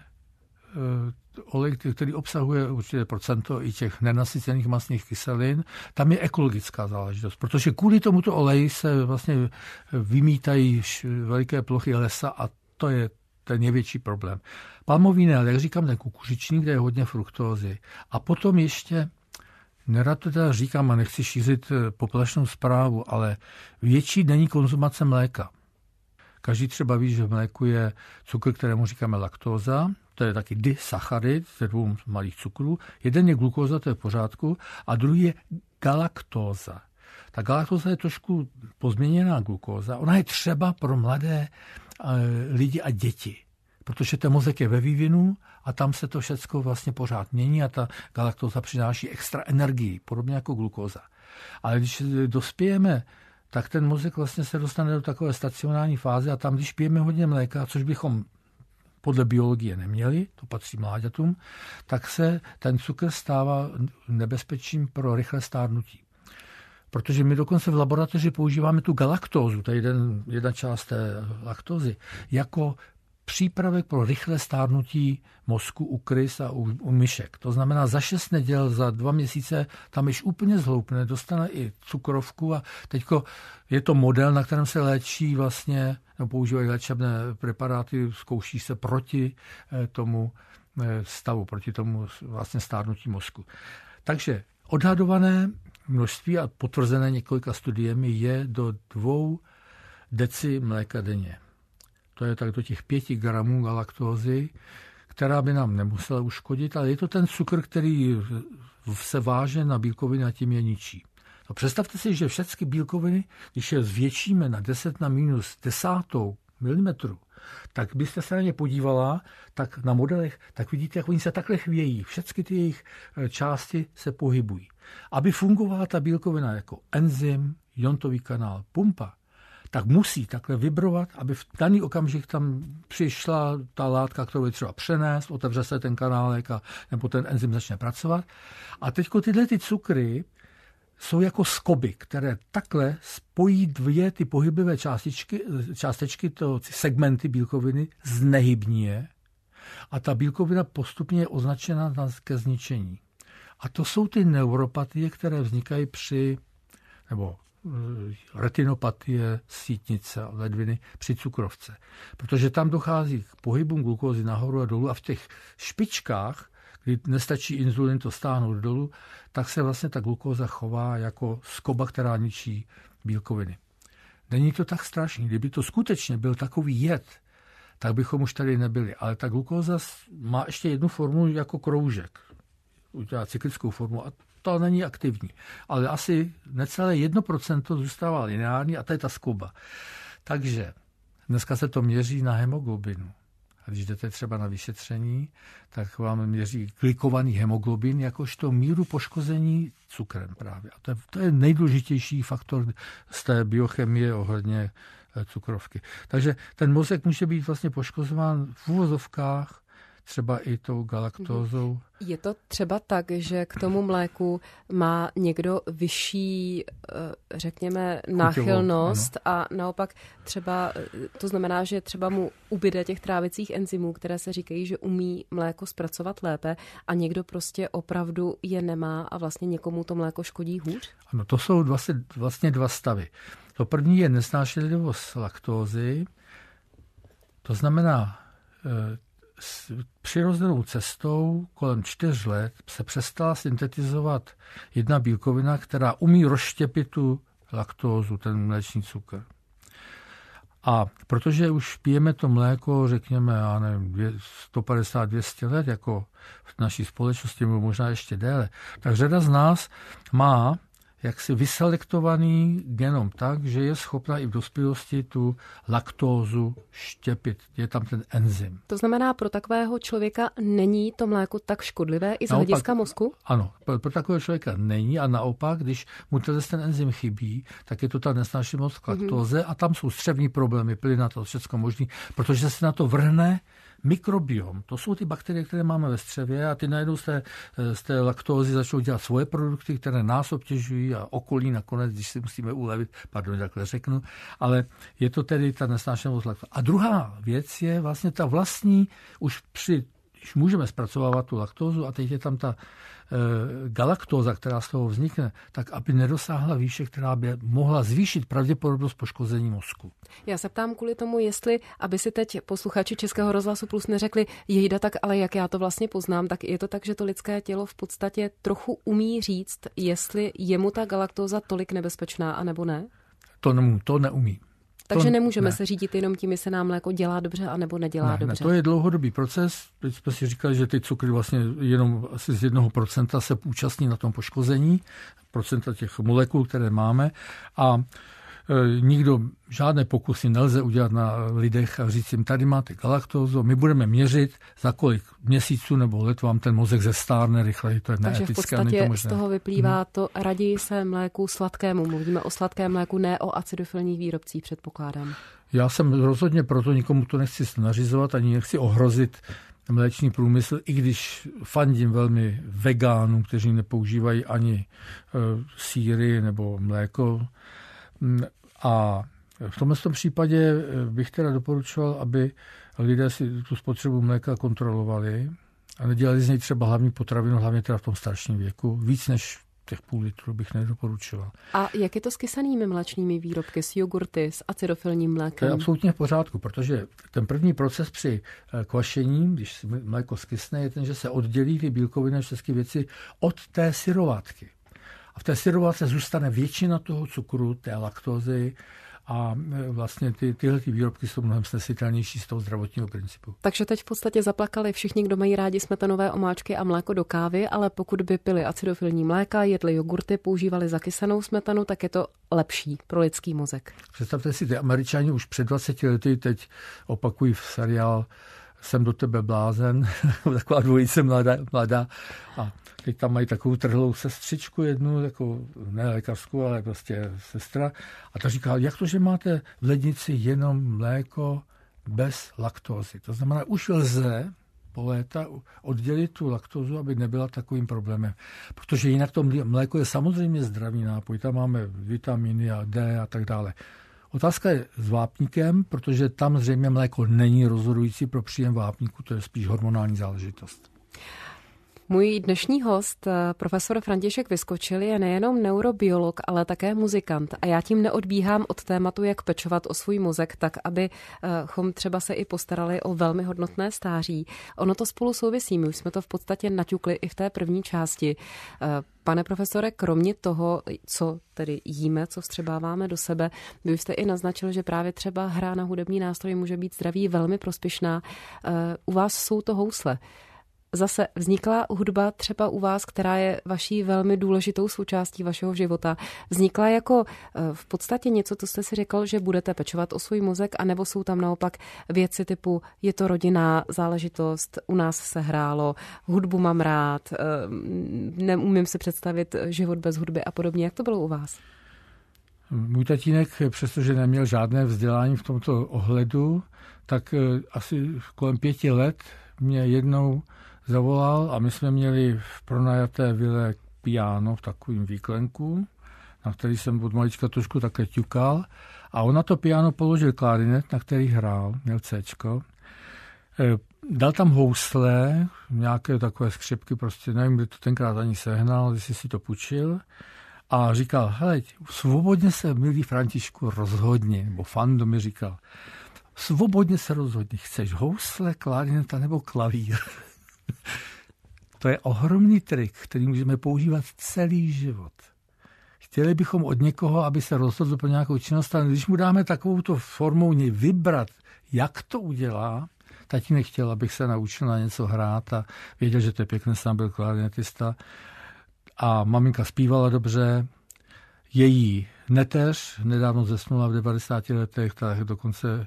olej, který obsahuje určité procento i těch nenasycených mastných kyselin. Tam je ekologická záležitost, protože kvůli tomuto oleji se vlastně vymítají veliké plochy lesa a to je ten největší problém. Palmový ne, ale jak říkám, ten kukuřičný, kde je hodně fruktózy. A potom ještě nerad to teda říkám a nechci šířit poplašnou zprávu, ale větší denní konzumace mléka. Každý třeba ví, že v mléku je cukr, kterému říkáme laktóza, to je taky disacharid ze dvou malých cukrů. Jeden je glukóza, to je v pořádku, a druhý je galaktóza. Ta galaktóza je trošku pozměněná glukóza. Ona je třeba pro mladé lidi a děti, protože ten mozek je ve vývinu a tam se to všecko vlastně pořád mění a ta galaktóza přináší extra energii, podobně jako glukóza. Ale když dospějeme, tak ten mozek vlastně se dostane do takové stacionární fáze a tam, když pijeme hodně mléka, což bychom podle biologie neměli, to patří mláďatům, tak se ten cukr stává nebezpečím pro rychlé stárnutí. Protože my dokonce v laboratoři používáme tu galaktózu, to je jeden, jedna část té laktózy, jako přípravek pro rychlé stárnutí mozku u krys a u, u myšek. To znamená, za šest neděl, za dva měsíce tam již úplně zhloupne, dostane i cukrovku a teďko je to model, na kterém se léčí vlastně, nebo používají léčebné preparáty, zkouší se proti tomu stavu, proti tomu vlastně stárnutí mozku. Takže odhadované množství a potvrzené několika studiemi je do dvou deci mléka denně. To je tak do těch pěti gramů galaktózy, která by nám nemusela uškodit, ale je to ten cukr, který se váže na bílkoviny a tím je ničí. No představte si, že všechny bílkoviny, když je zvětšíme na deset na minus desátou milimetru, tak byste se na ně podívala, tak na modelech, tak vidíte, jak oni se takhle chvějí. Všechny ty jejich části se pohybují. Aby fungovala ta bílkovina jako enzym, iontový kanál, pumpa, tak musí takhle vibrovat, aby v daný okamžik tam přišla ta látka, kterou je třeba přenést, otevře se ten kanálek a nebo ten enzym začne pracovat. A teď tyhle ty cukry jsou jako skoby, které takhle spojí dvě ty pohyblivé částečky, částečky to, segmenty bílkoviny, znehybní je a ta bílkovina postupně je označena ke zničení. A to jsou ty neuropatie, které vznikají při, nebo retinopatie, sítnice a ledviny při cukrovce. Protože tam dochází k pohybům glukózy nahoru a dolů a v těch špičkách, kdy nestačí inzulin to stáhnout dolů, tak se vlastně ta glukóza chová jako skoba, která ničí bílkoviny. Není to tak strašný. Kdyby to skutečně byl takový jed, tak bychom už tady nebyli. Ale ta glukóza má ještě jednu formu jako kroužek. Udělá cyklickou formu a to není aktivní. Ale asi necelé jedno procento zůstává lineární a to je ta skoba. Takže dneska se to měří na hemoglobinu. A když jdete třeba na vyšetření, tak vám měří glikovaný hemoglobin jakožto míru poškození cukrem právě. A to je, to je nejdůležitější faktor z té biochemie ohledně cukrovky. Takže ten mozek může být vlastně poškozován v uvozovkách třeba i tou galaktózou. Je to třeba tak, že k tomu mléku má někdo vyšší, řekněme, náchylnost a naopak třeba, to znamená, že třeba mu ubyde těch trávicích enzymů, které se říkají, že umí mléko zpracovat lépe a někdo prostě opravdu je nemá a vlastně někomu to mléko škodí hůř? Ano, to jsou vlastně, vlastně dva stavy. To první je nesnášenlivost laktózy, to znamená, přirozenou cestou kolem čtyř let se přestala syntetizovat jedna bílkovina, která umí rozštěpit tu laktózu, ten mléčný cukr. A protože už pijeme to mléko, řekněme, já nevím, sto padesát až dvě stě let, jako v naší společnosti, možná ještě déle, tak řada z nás má jaksi vyselektovaný genom tak, že je schopná i v dospělosti tu laktózu štěpit. Je tam ten enzym. To znamená, pro takového člověka není to mléko tak škodlivé i z naopak, hlediska mozku? Ano, pro, pro takového člověka není a naopak, když mu ten enzym chybí, tak je to ta nesnášenlivost k laktóze mm-hmm. a tam jsou střevní problémy, plynatost, všechno možný, protože se na to vrhne mikrobiom. To jsou ty bakterie, které máme ve střevě a ty najednou z té, z té laktózy začnou dělat svoje produkty, které nás obtěžují a okolí nakonec, když si musíme ulevit, pardon, takhle řeknu, ale je to tedy ta nesnášenlivost laktózy. A druhá věc je vlastně ta vlastní, už při když můžeme zpracovávat tu laktózu a teď je tam ta e, galaktóza, která z toho vznikne, tak aby nedosáhla výše, která by mohla zvýšit pravděpodobnost poškození mozku. Já se ptám kvůli tomu, jestli, aby si teď posluchači Českého rozhlasu Plus neřekli, jejda tak, ale jak já to vlastně poznám, tak je to tak, že to lidské tělo v podstatě trochu umí říct, jestli je mu ta galaktóza tolik nebezpečná, anebo ne? To, ne, to neumí. Takže to, nemůžeme ne. se řídit jenom tím, jestli nám mléko dělá dobře a nebo nedělá ne, dobře. Ne, to je dlouhodobý proces. Teď jsme si říkali, že ty cukry vlastně jenom asi z jednoho procenta se účastní na tom poškození, procenta těch molekul, které máme. A e, nikdo, žádné pokusy nelze udělat na lidech a říct jim, tady máte galaktózu, my budeme měřit, za kolik měsíců nebo let vám ten mozek zestárne rychleji, to je neetické. Takže v podstatě to z toho vyplývá hmm. to raději se mléku sladkému. Mluvíme o sladkém mléku, ne o acidofilních výrobcích, předpokládám. Já jsem rozhodně proto nikomu to nechci nařizovat, ani nechci ohrozit mléčný průmysl, i když fandím velmi vegánům, kteří nepoužívají ani e, sýry nebo mléko. A v tomhle případě bych teda doporučoval, aby lidé si tu spotřebu mléka kontrolovali a nedělali z něj třeba hlavní potravinu, hlavně teda v tom starším věku, víc než těch půl litru bych nedoporučoval. A jak je to s kysanými mléčnými výrobky, s jogurty, s acidofilním mlékem? To je absolutně v pořádku, protože ten první proces při kvašení, když mléko skysne, je ten, že se oddělí ty bílkoviny a všechny věci od té syrovátky. A v té syrovátce zůstane většina toho cukru, té laktózy, a vlastně ty, tyhle ty výrobky jsou mnohem snesitelnější z toho zdravotního principu. Takže teď v podstatě zaplakali všichni, kdo mají rádi smetanové omáčky a mléko do kávy, ale pokud by pili acidofilní mléka, jedli jogurty, používali zakysanou smetanu, tak je to lepší pro lidský mozek. Představte si, ty Američani už před dvaceti lety teď opakují v seriál Jsem do tebe blázen, taková dvojice mladá, mladá a teď tam mají takovou trhlou sestřičku jednu, takovou ne lékařskou, ale prostě sestra. A ta říká, jak to, že máte v lednici jenom mléko bez laktózy. To znamená, už lze po léta oddělit tu laktózu, aby nebyla takovým problémem. Protože jinak to mléko je samozřejmě zdravý nápoj. Tam máme vitamíny a D a tak dále. Otázka je s vápníkem, protože tam zřejmě mléko není rozhodující pro příjem vápníku, to je spíš hormonální záležitost. Můj dnešní host, profesor František Vyskočil, je nejenom neurobiolog, ale také muzikant. A já tím neodbíhám od tématu, jak pečovat o svůj mozek, tak abychom třeba se i postarali o velmi hodnotné stáří. Ono to spolu souvisí, my už jsme to v podstatě naťukli i v té první části. Pane profesore, kromě toho, co tedy jíme, co vstřebáváme do sebe, vy jste i naznačil, že právě třeba hra na hudební nástroj může být zdraví velmi prospěšná. U vás jsou to housle. Zase vznikla hudba třeba u vás, která je vaší velmi důležitou součástí vašeho života. Vznikla jako v podstatě něco, co jste si řekl, že budete pečovat o svůj mozek, anebo jsou tam naopak věci typu je to rodinná záležitost, u nás se hrálo, hudbu mám rád, neumím si představit život bez hudby a podobně. Jak to bylo u vás? Můj tatínek, přestože neměl žádné vzdělání v tomto ohledu, tak asi kolem pěti let mě jednou zavolal a my jsme měli v pronajaté vile piano v takovým výklenku, na který jsem od malička trošku také ťukal. A on na to piano položil klarinet, na který hrál, měl Cčko. Dal tam housle, nějaké takové skřipky, prostě nevím, kdy to tenkrát ani sehnal, jestli si to půjčil. A říkal, hele, svobodně se, milý Františku, rozhodni, nebo Fando mi říkal, svobodně se rozhodni, chceš housle, klarineta nebo klavír. To je ohromný trik, který můžeme používat celý život. Chtěli bychom od někoho, aby se rozhodl pro nějakou činnost, ale když mu dáme takovouto formou vybrat, jak to udělá, tatínek chtěl, abych se naučil na něco hrát a věděl, že to je pěkné, sám byl klarinetista. A maminka zpívala dobře, její neteř nedávno zesnula v devadesáti letech, tak dokonce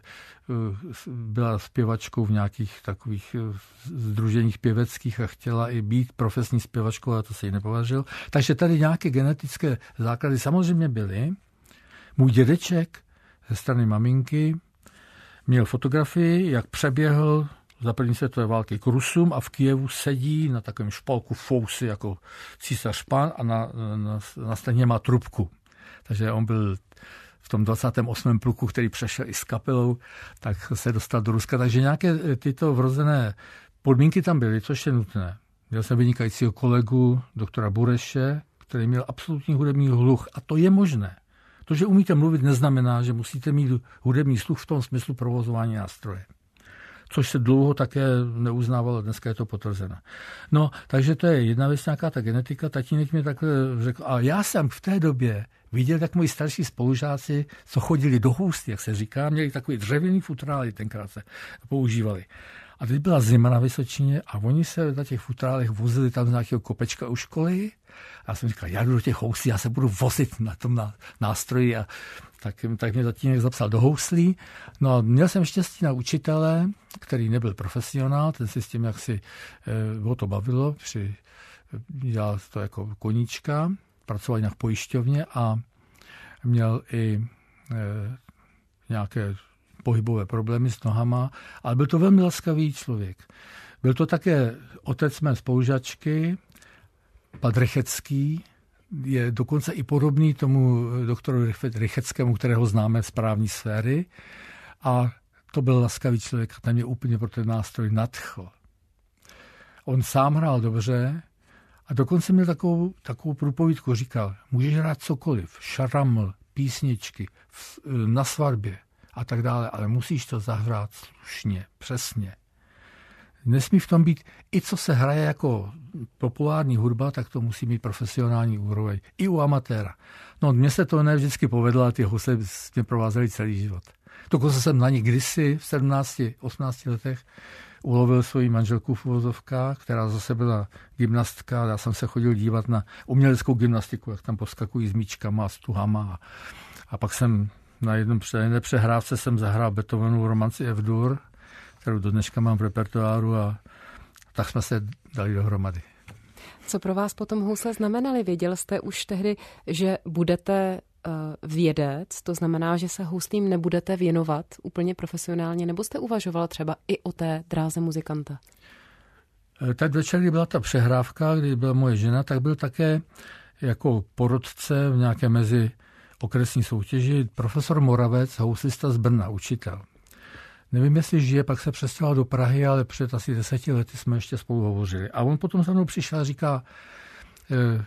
byla zpěvačkou v nějakých takových sdruženích pěveckých a chtěla i být profesní zpěvačkou, a to se jí nepovažil. Takže tady nějaké genetické základy samozřejmě byly. Můj dědeček ze strany maminky měl fotografii, jak přeběhl za první světové války k Rusům a v Kyjevu sedí na takovém špalku fousy jako císař pán a na, na, na straně má trubku. Takže on byl v tom dvacátém osmém pluku, který přešel i s kapelou, tak se dostal do Ruska. Takže nějaké tyto vrozené podmínky tam byly, což je nutné. Měl jsem vynikajícího kolegu, doktora Bureše, který měl absolutní hudební sluch. A to je možné. To, že umíte mluvit, neznamená, že musíte mít hudební sluch v tom smyslu provozování nástroje. Což se dlouho také neuznávalo, dneska je to potvrzeno. No, takže to je jedna věc, nějaká ta genetika. Tatínek mi takhle řekl, a já jsem v té době viděl, jak moji starší spolužáci, co chodili do hůstí, jak se říká, měli takový dřevěný futrály, tenkrát se používali. A teď byla zima na Vysočině a oni se na těch futrálech vozili tam z nějakého kopečka u školy. A já jsem říkal, já jdu do těch houslí, já se budu vozit na tom nástroji. A tak, tak mě tatínek zapsal do houslí. No a měl jsem štěstí na učitele, který nebyl profesionál, ten si s tím jaksi eh, o to bavilo, při, dělal to jako koníčka, pracoval jinak v pojišťovně a měl i eh, nějaké pohybové problémy s nohama, ale byl to velmi laskavý člověk. Byl to také otec mé spolužačky, pan Rychecký, je dokonce i podobný tomu doktoru Rycheckému, kterého známe z právní sféry. A to byl laskavý člověk, ten mě úplně pro ten nástroj nadchl. On sám hrál dobře a dokonce měl takovou, takovou průpovídku, říkal, můžeš hrát cokoliv, šaraml, písničky, na svatbě a tak dále, ale musíš to zahrát slušně, přesně. Nesmí v tom být, i co se hraje jako populární hudba, tak to musí mít profesionální úroveň. I u amatéra. No, mně se to ne vždycky povedlo, a ty housle mě provázely celý život. Dokonce jsem na ní kdysi v sedmnácti, osmnácti letech ulovil svoji manželku v uvozovkách, která zase byla gymnastka. Já jsem se chodil dívat na uměleckou gymnastiku, jak tam poskakují s míčkama a s tuhama. A pak jsem na jednom jedné přehrávce jsem zahrál Beethovenovou romanci F-dur, kterou do dneška mám v repertoáru, a tak jsme se dali dohromady. Co pro vás potom housle znamenaly? Věděl jste už tehdy, že budete vědec, to znamená, že se houslím nebudete věnovat úplně profesionálně, nebo jste uvažoval třeba i o té dráze muzikanta? Tak večer, kdy byla ta přehrávka, kdy byla moje žena, tak byl také jako porodce v nějaké mezi okresní soutěži profesor Moravec, houslista z Brna, učitel. Nevím, jestli žije, pak se přestěhoval do Prahy, ale před asi deseti lety jsme ještě spolu hovořili. A on potom se mnou přišel a říká, e, e,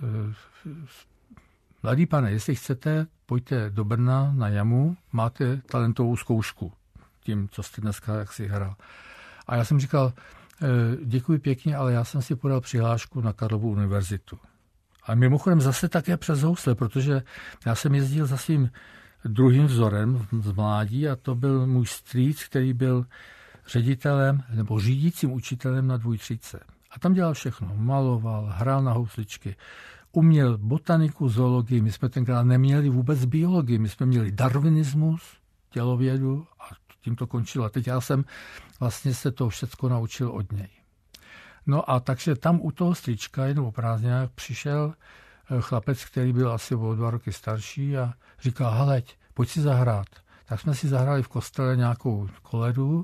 mladý pane, jestli chcete, pojďte do Brna na jamu, máte talentovou zkoušku tím, co jste dneska jaksi hrál. A já jsem říkal, e, děkuji pěkně, ale já jsem si podal přihlášku na Karlovu univerzitu. A mimochodem zase také přes housle, protože já jsem jezdil za svým druhým vzorem z mládí a to byl můj strýc, který byl ředitelem nebo řídícím učitelem na dvojtřídce. A tam dělal všechno. Maloval, hrál na housličky, uměl botaniku, zoologii. My jsme tenkrát neměli vůbec biologii, my jsme měli darwinismus, tělovědu a tím to končilo. A teď já jsem vlastně se to všecko naučil od něj. No a takže tam u toho strýčka jenom o prázdninách přišel chlapec, který byl asi o dva roky starší a říkal, haleď, pojď si zahrát. Tak jsme si zahráli v kostele nějakou koledu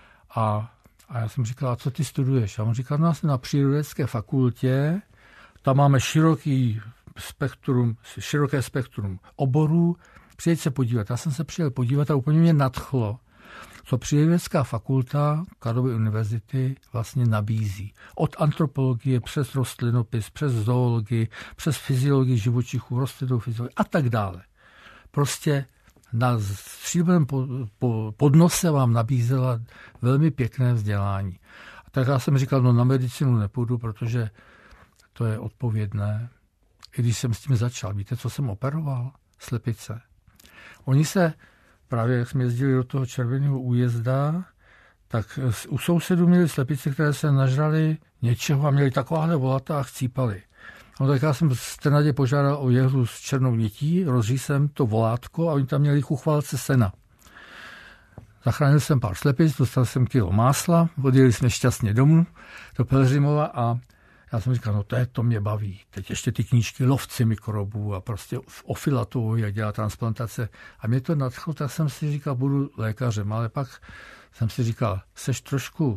a, a já jsem říkal, a co ty studuješ? A on říkal, no já jsem na přírodecké fakultě, tam máme široký spektrum, široké spektrum oborů, přijeď se podívat. Já jsem se přijel podívat a úplně mě nadchlo, co přírodědecká fakulta Karlovy univerzity vlastně nabízí. Od antropologie přes rostlinopis, přes zoologii, přes fyziologii živočichů, rostlinnou fyziologii a tak dále. Prostě na stříbrném podnose vám nabízela velmi pěkné vzdělání. A tak já jsem říkal, no na medicínu nepůjdu, protože to je odpovědné. I když jsem s tím začal, víte, co jsem operoval? Slepice. Oni se právě jak jsme jezdili do toho Červeného újezda, tak u sousedů měli slepice, které se nažrali něčeho a měli takováhle volata a chcípali. No tak já jsem z Trnadě požádal o jehlu s černou nití, rozříhl jsem to volátko a oni tam měli chuchvalce sena. Zachránil jsem pár slepic, dostal jsem kilo másla, odjeli jsme šťastně domů do Pelhřimova a já jsem říkal, no to, je, to mě baví. Teď ještě ty knížky Lovci mikrobů a prostě o filatu, jak dělá transplantace. A mě to nadchlo, tak jsem si říkal, budu lékařem. Ale pak jsem si říkal, seš trošku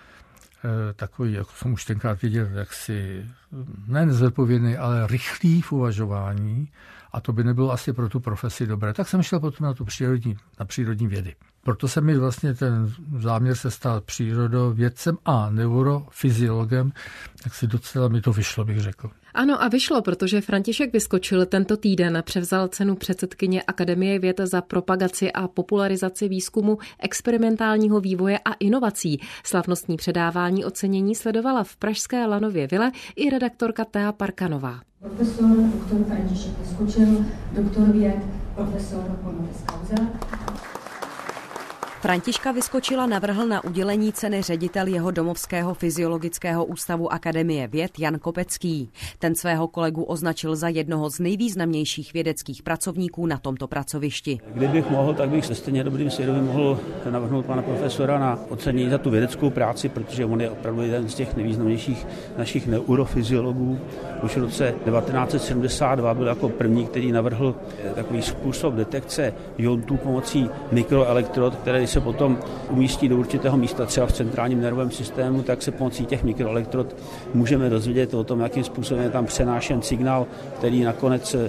eh, takový, jako jsem už tenkrát viděl, jaksi ne nezodpovědný, ale rychlý v uvažování. A to by nebylo asi pro tu profesi dobré. Tak jsem šel potom na tu přírodní, na přírodní vědy. Proto se mi vlastně ten záměr se stal přírodovědcem a neurofyziologem, tak si docela mi to vyšlo, bych řekl. Ano a vyšlo, protože František Vyskočil tento týden převzal cenu předsedkyně Akademie věd za propagaci a popularizaci výzkumu, experimentálního vývoje a inovací. Slavnostní předávání ocenění sledovala v pražské Lanově vile i redaktorka Thea Parkanová. Profesor doktor František Vyskočil, doktor věd, profesor honoris causa. Františka Vyskočila navrhl na udělení ceny ředitel jeho domovského fyziologického ústavu Akademie věd Jan Kopecký. Ten svého kolegu označil za jednoho z nejvýznamnějších vědeckých pracovníků na tomto pracovišti. Kdybych mohl, tak bych se stejně dobrým svědomím mohl navrhnout pana profesora na ocenění za tu vědeckou práci, protože on je opravdu jeden z těch nejvýznamnějších našich neurofyziologů. Už v roce devatenáct set sedmdesát dva byl jako první, který navrhl takový způsob detekce iontů pomocí mikroelektrod, které se potom umístí do určitého místa, třeba v centrálním nervovém systému, tak se pomocí těch mikroelektrod můžeme dozvědět o tom, jakým způsobem je tam přenášen signál, který nakonec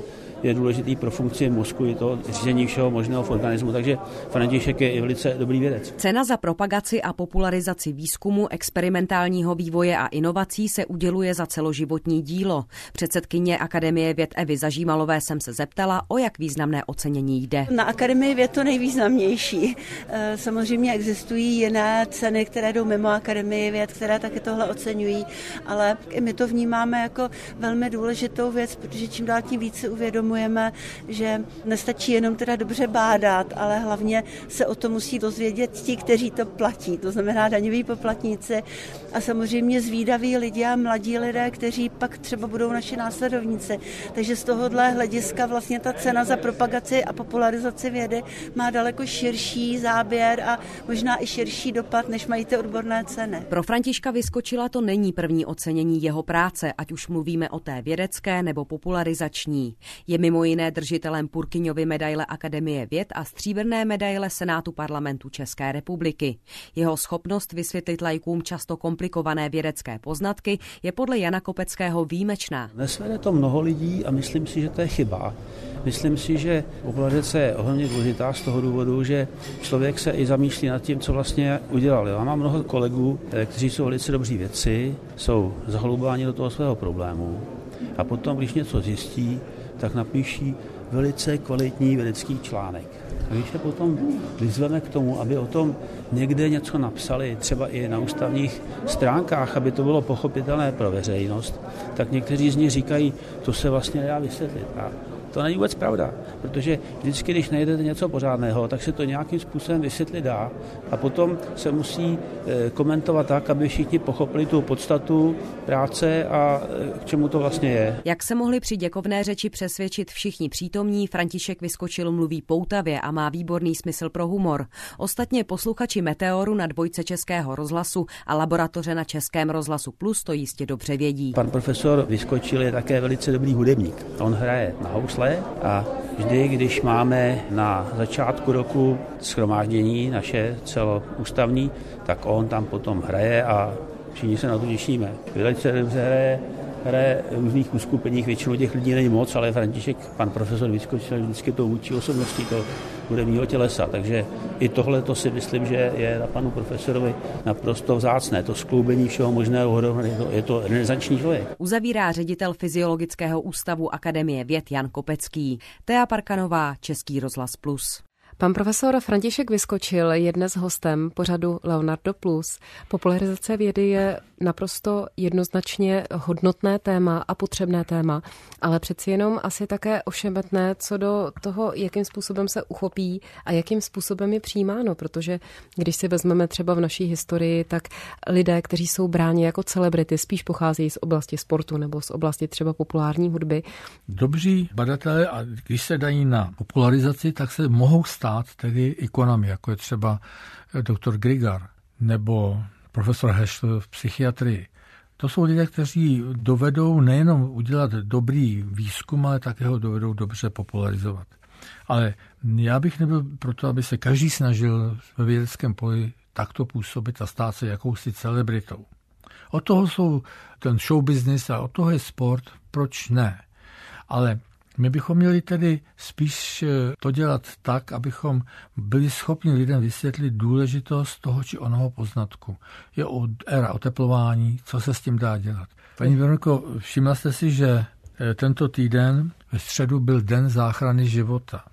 je důležitý pro funkci mozku i to řízení všeho možného v organismu, takže František je i velice dobrý vědec. Cena za propagaci a popularizaci výzkumu, experimentálního vývoje a inovací se uděluje za celoživotní dílo. Předsedkyně Akademie věd Evy Zažímalové jsem se zeptala, o jak významné ocenění jde. Na Akademii věd to nejvýznamnější. Samozřejmě existují jiné ceny, které jdou mimo Akademii věd, které taky tohle oceňují, ale i my to vnímáme jako velmi důležitou věc, protože čím dál tím více uvědomujeme, že nestačí jenom teda dobře bádat, ale hlavně se o to musí dozvědět ti, kteří to platí, to znamená daňoví poplatníci a samozřejmě zvídaví lidi a mladí lidé, kteří pak třeba budou naši následovníci. Takže z tohohle hlediska vlastně ta cena za propagaci a popularizaci vědy má daleko širší záběr a možná i širší dopad, než mají ty odborné ceny. Pro Františka Vyskočila to není první ocenění jeho práce, ať už mluvíme o té vědecké nebo popularizační. Je mimo jiné držitelem Purkyňovy medaile Akademie věd a stříbrné medaile Senátu Parlamentu České republiky. Jeho schopnost vysvětlit laikům často komplikované vědecké poznatky je podle Jana Kopeckého výjimečná. Nesvede to mnoho lidí a myslím si, že to je chyba. Myslím si, že popularizace je ohromně důležitá z toho důvodu, že člověk se i zamýšlí nad tím, co vlastně udělal. Já mám mnoho kolegů, kteří jsou velice dobří vědci, jsou zahloubáni do toho svého problému a potom, když něco zjistí, tak napíší velice kvalitní vědecký článek. A když se potom vyzveme k tomu, aby o tom někde něco napsali, třeba i na ústavních stránkách, aby to bylo pochopitelné pro veřejnost, tak někteří z nich říkají, to se vlastně nedá vysvětlit. A to není vůbec pravda, protože vždycky, když najdete něco pořádného, tak se to nějakým způsobem vysvětlit dá a potom se musí komentovat tak, aby všichni pochopili tu podstatu práce a k čemu to vlastně je. Jak se mohli při děkovné řeči přesvědčit všichni přítomní, František Vyskočil mluví poutavě a má výborný smysl pro humor. Ostatně posluchači Meteoru na dvojce Českého rozhlasu a laboratoře na Českém rozhlasu Plus to jistě dobře vědí. Pan profesor Vyskočil je také velice dobrý hudebník. On hraje na housle a vždy, když máme na začátku roku shromáždění naše celoústavní, tak on tam potom hraje a všichni se na to těšíme. Velice dobře hraje, hraje v různých uskupeních, většinou těch lidí není moc, ale František, pan profesor Vyskočil, vždycky to vůči osobností to hudebního tělesa, takže i tohle to si myslím, že je na panu profesorovi naprosto vzácné. To skloubení všeho možného, je to renesanční člověk. Uzavírá ředitel Fyziologického ústavu Akademie věd Jan Kopecký. Tea Parkanová, Český rozhlas Plus. Pan profesor František Vyskočil je dnes hostem pořadu Leonardo Plus. Popularizace vědy je naprosto jednoznačně hodnotné téma a potřebné téma, ale přeci jenom asi také ošemetné co do toho, jakým způsobem se uchopí a jakým způsobem je přijímáno, protože když si vezmeme třeba v naší historii, tak lidé, kteří jsou bráni jako celebrity, spíš pocházejí z oblasti sportu nebo z oblasti třeba populární hudby. Dobří badatelé, a když se dají na popularizaci, tak se mohou stát tedy ikonami, jako je třeba doktor Grigar nebo profesor Heschl v psychiatrii. To jsou lidé, kteří dovedou nejenom udělat dobrý výzkum, ale také ho dovedou dobře popularizovat. Ale já bych nebyl proto, aby se každý snažil ve vědeckém poli takto působit a stát se jakousi celebritou. Od toho jsou ten show business a od toho je sport, proč ne? Ale my bychom měli tedy spíš to dělat tak, abychom byli schopni lidem vysvětlit důležitost toho či onoho poznatku. Je o éra oteplování, co se s tím dá dělat. Paní Veroniko, všimla jste si, že tento týden ve středu byl Den záchrany života.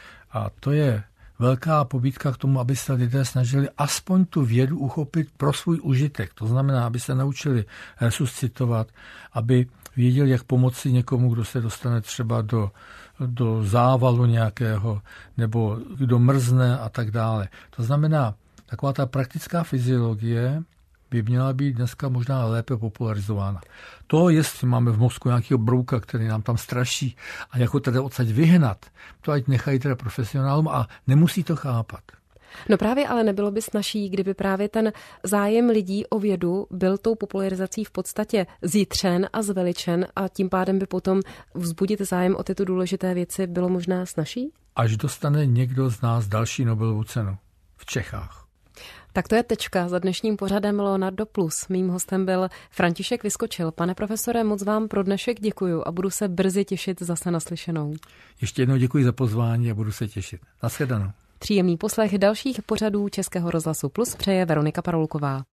A to je velká pobídka k tomu, aby se lidé snažili aspoň tu vědu uchopit pro svůj užitek. To znamená, aby se naučili resuscitovat, aby věděli, jak pomoci někomu, kdo se dostane třeba do, do závalu nějakého, nebo kdo mrzne a tak dále. To znamená, taková ta praktická fyziologie by měla být dneska možná lépe popularizována. To, jestli máme v mozku nějakého brouka, který nám tam straší a jak ho teda odsaď vyhnat, to ať nechají teda profesionálům a nemusí to chápat. No právě ale nebylo by snazší, kdyby právě ten zájem lidí o vědu byl tou popularizací v podstatě zjitřen a zveličen a tím pádem by potom vzbudit zájem o tyto důležité věci bylo možná snazší? Až dostane někdo z nás další Nobelovu cenu v Čechách. Tak to je tečka za dnešním pořadem Leonardo Plus. Mým hostem byl František Vyskočil. Pane profesore, moc vám pro dnešek děkuju a budu se brzy těšit zase naslyšenou. Ještě jednou děkuji za pozvání a budu se těšit. Nashledanou. Příjemný poslech dalších pořadů Českého rozhlasu Plus přeje Veronika Parolková.